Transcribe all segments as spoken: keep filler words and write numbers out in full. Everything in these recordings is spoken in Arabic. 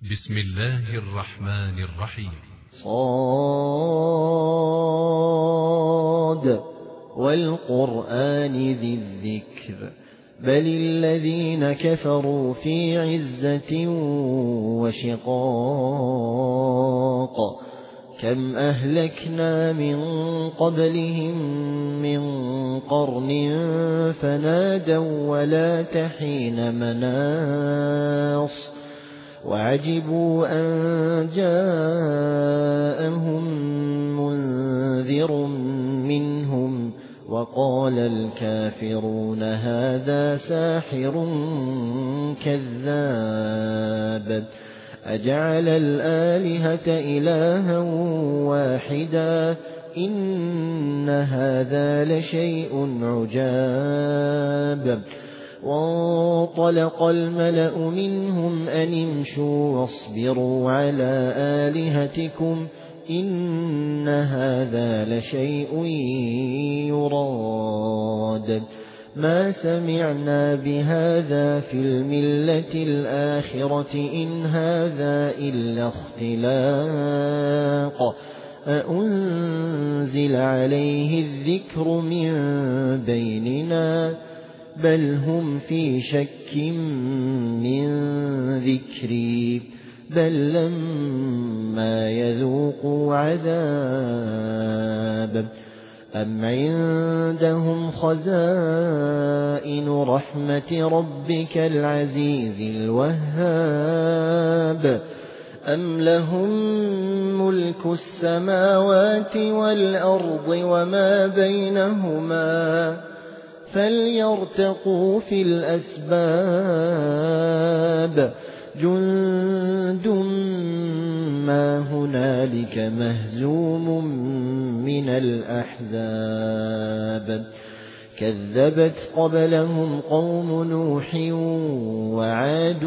بسم الله الرحمن الرحيم. صاد والقرآن ذي الذكر بل الذين كفروا في عزة وشقاق كم أهلكنا من قبلهم من قرن فنادوا ولا تحين مناص وعجبوا أن جاءهم منذر منهم وقال الكافرون هذا ساحر كذاب أجعل الآلهة إلها واحدا إن هذا لشيء عجاب وانطلق الملأ منهم أن امشوا واصبروا على آلهتكم إن هذا لشيء يراد ما سمعنا بهذا في الملة الآخرة إن هذا إلا اختلاق أأنزل عليه الذكر من بيننا بل هم في شك من ذكري بل لما يذوقوا عذاب أم عندهم خزائن رحمة ربك العزيز الوهاب أم لهم ملك السماوات والأرض وما بينهما فليرتقوا في الأسباب جند ما هنالك مهزوم من الأحزاب كذبت قبلهم قوم نوح وعاد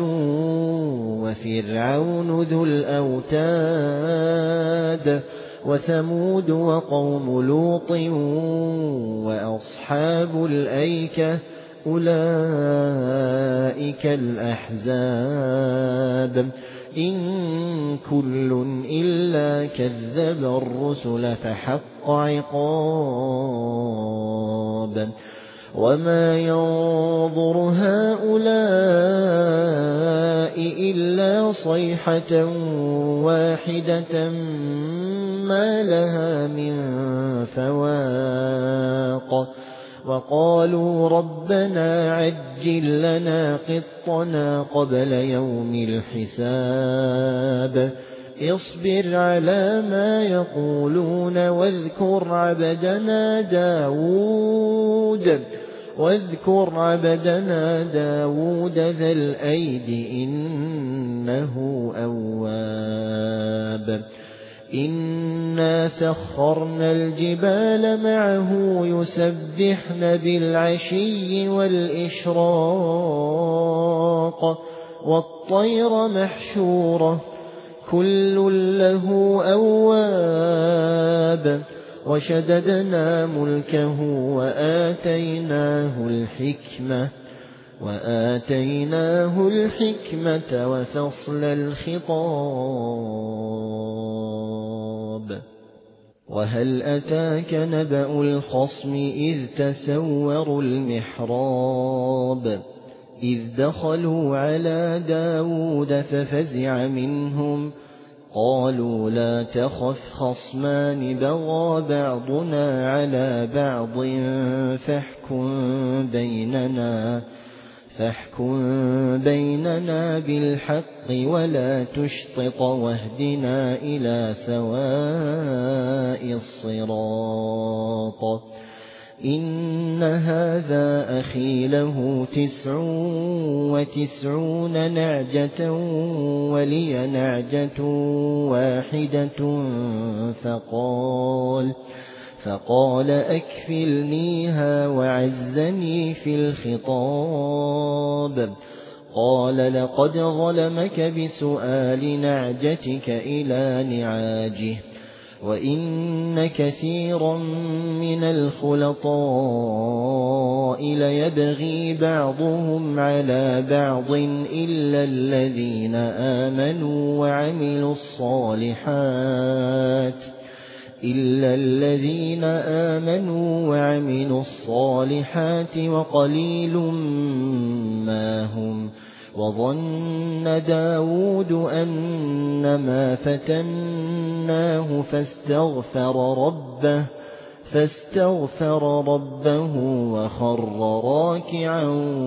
وفرعون ذو الأوتاد وثمود وقوم لوط وأصحاب الأيكة أولئك الأحزاب إن كل إلا كذب الرسل فحق عقاب وما ينظر هؤلاء إلا صيحة واحدة ما لها من فواق وقالوا ربنا عجل لنا قطنا قبل يوم الحساب اصبر على ما يقولون واذكر عبدنا داود واذكر عبدنا داود ذا الأيد إنه أواب إنا سخرنا الجبال معه يسبحن بالعشي والإشراق والطير محشورة كل له أواب وشددنا ملكه وآتيناه الحكمة وآتيناه الحكمة وفصل الخطاب وهل أتاك نبأ الخصم إذ تسوروا المحراب إذ دخلوا على داود ففزع منهم قالوا لا تخف خصمان بغى بعضنا على بعض فاحكم بيننا فاحكم بيننا بالحق ولا تشطط واهدنا إلى سواء الصراط إن هذا أخي له تسع وتسعون نعجة ولي نعجة واحدة فقال فقال أكفلنيها وعزني في الخطاب قال لقد ظلمك بسؤال نعجتك إلى نعاجه وَإِنَّ كَثِيرًا مِنَ الْخُلَطَاءِ لَيَبْغِي بَعْضُهُمْ عَلَى بَعْضٍ إِلَّا الَّذِينَ آمَنُوا وَعَمِلُوا الصَّالِحَاتِ إِلَّا الَّذِينَ آمَنُوا وَعَمِلُوا الصَّالِحَاتِ وَقَلِيلٌ مَا هُمْ. وَظَنَّ دَاوُودُ أَنَّمَا فَتَنَّاهُ فَاسْتَغْفَرَ رَبَّهُ فَاسْتَغْفَرَ رَبَّهُ وَخَرَّ رَاكِعًا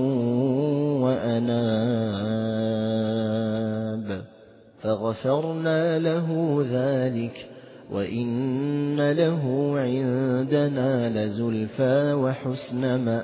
وَأَنَابَ فَغَفَرْنَا لَهُ ذَلِكَ وَإِنَّ لَهُ عِندَنَا لَزُلْفَىٰ وَحُسْنَ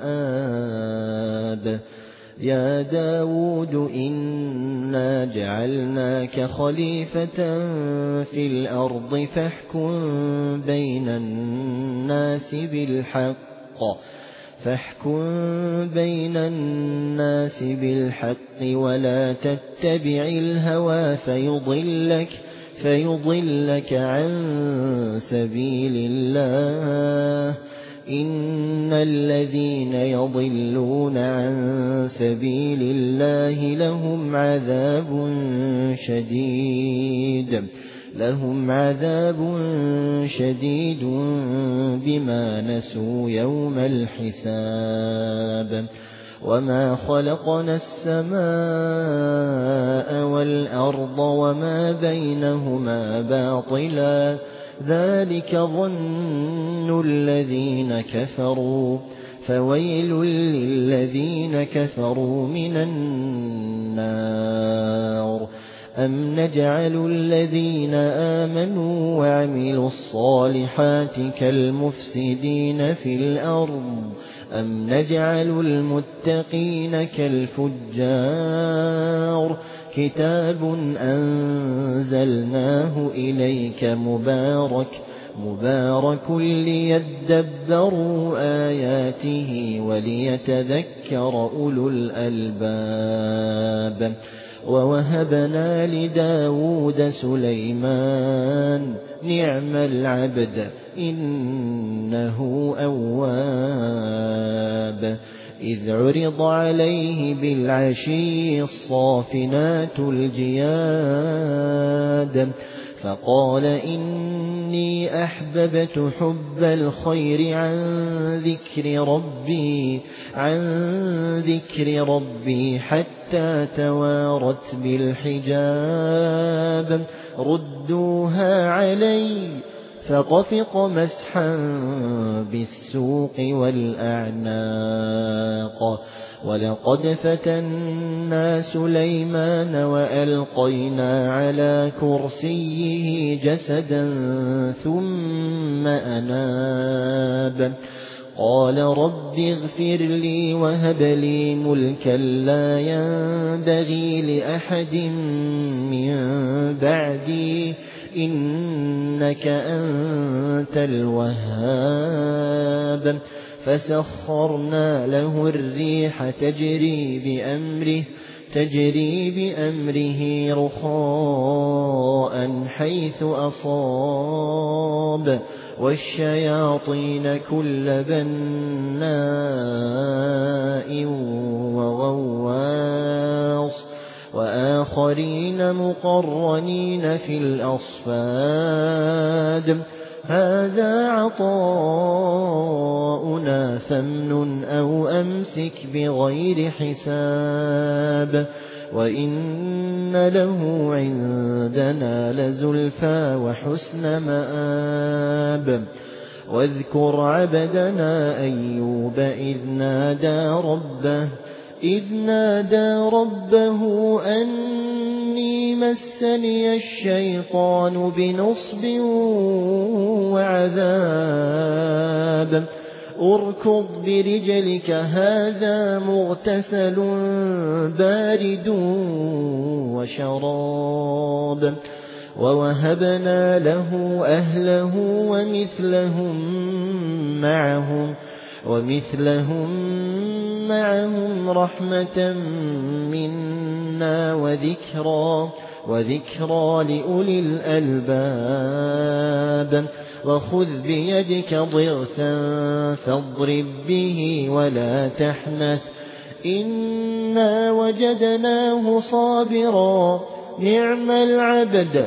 مَآبٍ. يَا دَاوُودُ إِنَّا جَعَلْنَاكَ خَلِيفَةً فِي الْأَرْضِ فَاحْكُم بَيْنَ النَّاسِ بِالْحَقِّ فَاحْكُم بَيْنَ النَّاسِ بِالْحَقِّ وَلَا تَتَّبِعِ الْهَوَىٰ فَيُضِلَّكَ فَيُضِلَّكَ عَن سَبِيلِ اللَّهِ إِنَّ الَّذِينَ يَضِلُّونَ عَن سَبِيلِ اللَّهِ لَهُمْ عَذَابٌ شَدِيدٌ لَهُمْ عَذَابٌ شَدِيدٌ بِمَا نَسُوا يَوْمَ الْحِسَابِ. وَمَا خَلَقْنَا السَّمَاءَ وَالْأَرْضَ وَمَا بَيْنَهُمَا بَاطِلًا ذَلِكَ ظَنُّ الَّذِينَ كَفَرُوا فَوَيْلٌ لِّلَّذِينَ كَفَرُوا مِنَ النَّارِ. أَمْ نَجْعَلُ الَّذِينَ آمَنُوا وَعَمِلُوا الصَّالِحَاتِ كَالْمُفْسِدِينَ فِي الْأَرْضِ أَمْ نَجْعَلُ الْمُتَّقِينَ كَالْفُجَّارِ. كِتَابٌ أَنزَلْنَاهُ إِلَيْكَ مُبَارَكٌ مُبَارَكٌ لِيَدَّبَّرُوا آيَاتِهِ وَلِيَتَذَكَّرَ أُولُو الْأَلْبَابِ. وَوَهَبْنَا لِدَاوُودَ سُلَيْمَانَ نِعْمَ الْعَبْدُ إِنَّهُ أَوَّابٌ. إِذْ عُرِضَ عَلَيْهِ بِالْعَشِيِّ الصَّافِنَاتُ الْجِيَادُ فَقَالَ إِنِّي أَحْبَبْتُ حُبَّ الْخَيْرِ عَن ذِكْرِ رَبِّي عَن ذِكْرِ رَبِّي حَتَّى تَوَارَتْ بِالْحِجَابِ. رُدُّوهَا عَلَيَّ فَطَفِقَ مَسْحًا بِالسُّوقِ وَالْأَعْنَاقِ. وَلَقَدْ فَتَنَّا سُلَيْمَانَ وَأَلْقَيْنَا عَلَى كُرْسِيِّهِ جَسَدًا ثُمَّ أَنَابَ قَالَ رَبِّ اغْفِرْ لِي وَهَبْ لِي مُلْكًا لَّا يَنبَغِي لِأَحَدٍ مِّن بَعْدِي إِنَّكَ أَنتَ الْوَهَّابُ. فَسَخَّرْنَا لَهُ الرِّيحَ تَجْرِي بِأَمْرِهِ تَجْرِي بِأَمْرِهِ رُخَاءً حَيْثُ أَصَابَ وَالشَّيَاطِينَ كُلَّ بَنَّاءٍ وَغَوَّاصٍ وَآخَرِينَ مُقَرَّنِينَ فِي الْأَصْفَادِ. هَذَا عَطَاؤُنَا فَامْنُنْ أَوْ أَمْسِكْ بِغَيْرِ حِسَابٍ. وَإِنَّ لَهُ عِندَنَا لَزُلْفَىٰ وَحُسْنَ مَآبٍ. وَاذْكُرْ عَبْدَنَا أَيُّوبَ إِذْ نَادَىٰ رَبَّهُ إِذْ نَادَىٰ رَبَّهُ أَنِّي مَسَّنِيَ الشَّيْطَانُ بِنُصْبٍ وَعَذَابٍ. ارْكُضْ بِرِجْلِكَ هَٰذَا مُغْتَسَلٌ بَارِدٌ وَشَرَابٌ. وَوَهَبْنَا لَهُ أَهْلَهُ وَمِثْلَهُم مَّعَهُمْ وَمِثْلَهُم مَّعَهُمْ رَحْمَةً مِّنَّا وَذِكْرَىٰ وذكرى لأولي الألباب وخذ بيدك ضغثا فاضرب به ولا تحنث إنا وجدناه صابرا نعم العبد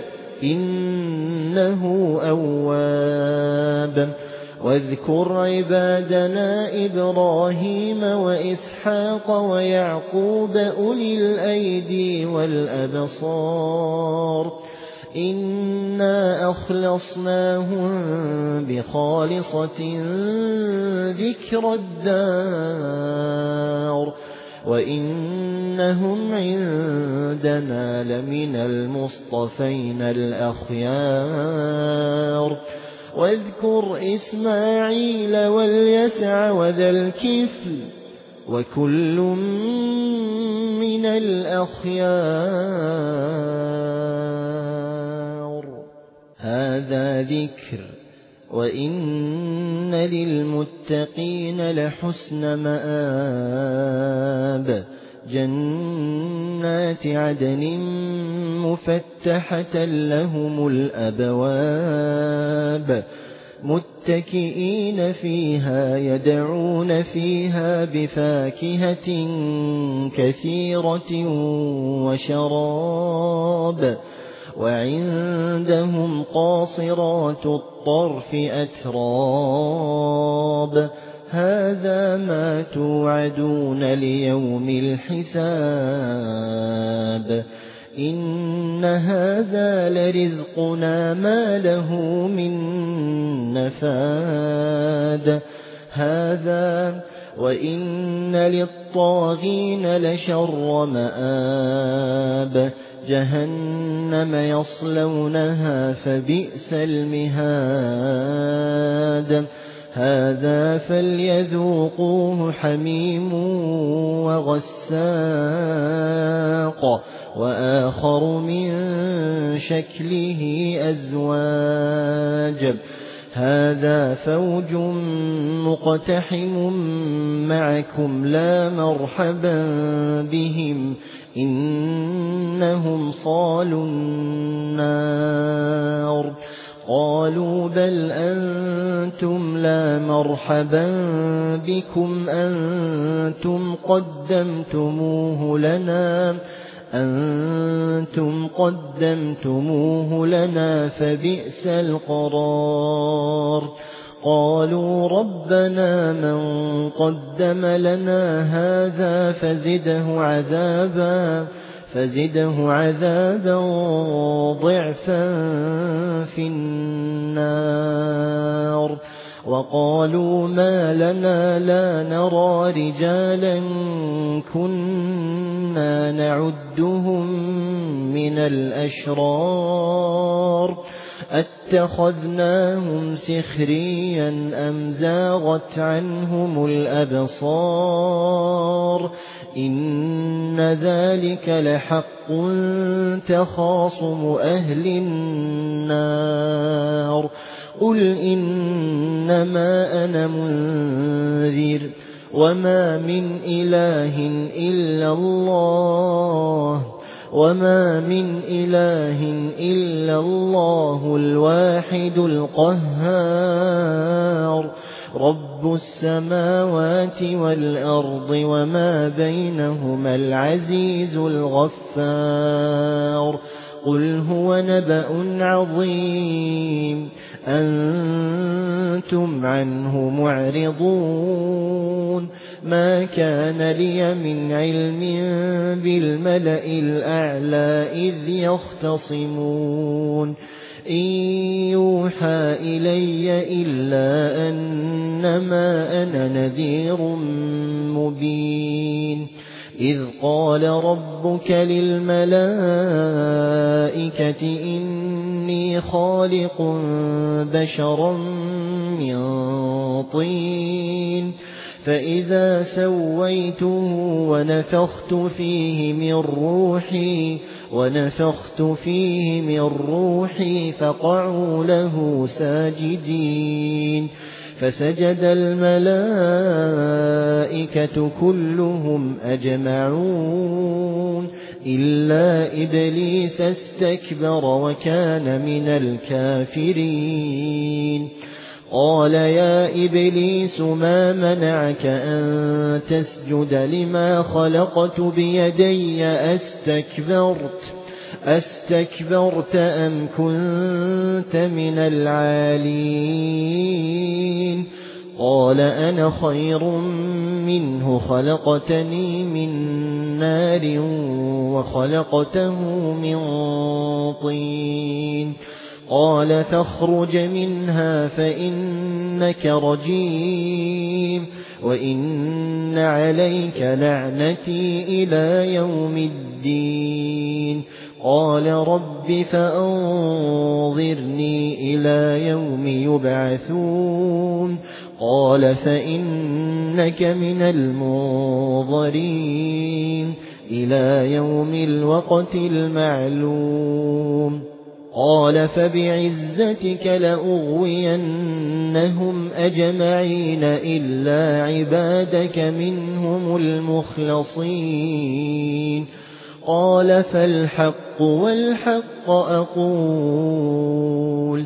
إنه أواب واذكر عبادنا إبراهيم وإسحاق ويعقوب أولي الأيدي والأبصار إنا أخلصناهم بخالصة ذكر الدار وإنهم عندنا لمن المصطفين الأخيار واذكر إسماعيل واليسع وذا الكفل وكل من الأخيار هذا ذكر وإن للمتقين لحسن مآب جنات عدن مفتحة لهم الأبواب متكئين فيها يدعون فيها بفاكهة كثيرة وشراب وعندهم قاصرات الطرف أتراب هذا ما توعدون ليوم الحساب إن هذا لرزقنا ما له من نفاد هذا وإن للطاغين لشر مآب جهنم يصلونها فبئس المهاد هذا فليذوقوه حميم وغساق وآخر من شكله أزواج هذا فوج مقتحم معكم لا مرحبا بهم إنهم صالوا النار قالوا بل أنتم لا مرحبا بكم أنتم قدمتموه لنا أنتم قدمتموه لنا فبئس القرار قالوا ربنا من قدم لنا هذا فزده عذابا فزده عذابا ضعفا في النار وقالوا ما لنا لا نرى رجالا كنا نعدهم من الأشرار اتخذناهم سخريا أم زاغت عنهم الأبصار إن ذلك لحق تخاصم أهل النار قل إنما أنا منذر وما من إله إلا الله وما من إله إلا الله الواحد القهار رب السماوات والأرض وما بينهما العزيز الغفار قل هو نبأ عظيم أنتم عنه معرضون ما كان لي من علم بالملأ الأعلى إذ يختصمون إن يوحى إلي إلا أنما أنا نذير مبين إذ قال ربك للملائكة إني خالق بشرا من طين فإذا سويته ونفخت فيه من روحي ونفخت فيه من روحي فقعوا له ساجدين فسجد الملائكة كلهم أجمعون إلا إبليس استكبر وكان من الكافرين قال يا إبليس ما منعك أن تسجد لما خلقت بيدي أستكبرت أستكبرت أم كنت من العالين قال أنا خير منه خلقتني من نار وخلقته من طين قال فاخرج منها فإنك رجيم وإن عليك لعنتي إلى يوم الدين قال رب فأنظرني إلى يوم يبعثون قال فإنك من المنظرين إلى يوم الوقت المعلوم قال فبعزتك لأغوينهم أجمعين إلا عبادك منهم المخلصين قال فالحق والحق أقول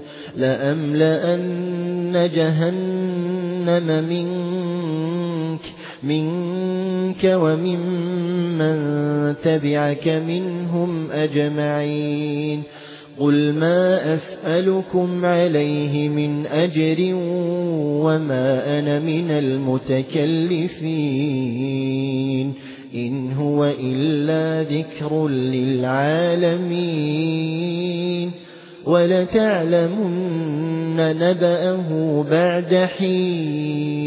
لأملأن جهنم منك منك وممن تبعك منهم أجمعين قل ما أسألكم عليه من أجر وما أنا من المتكلفين إن هو إلا ذكر للعالمين ولتعلمن نبأه بعد حين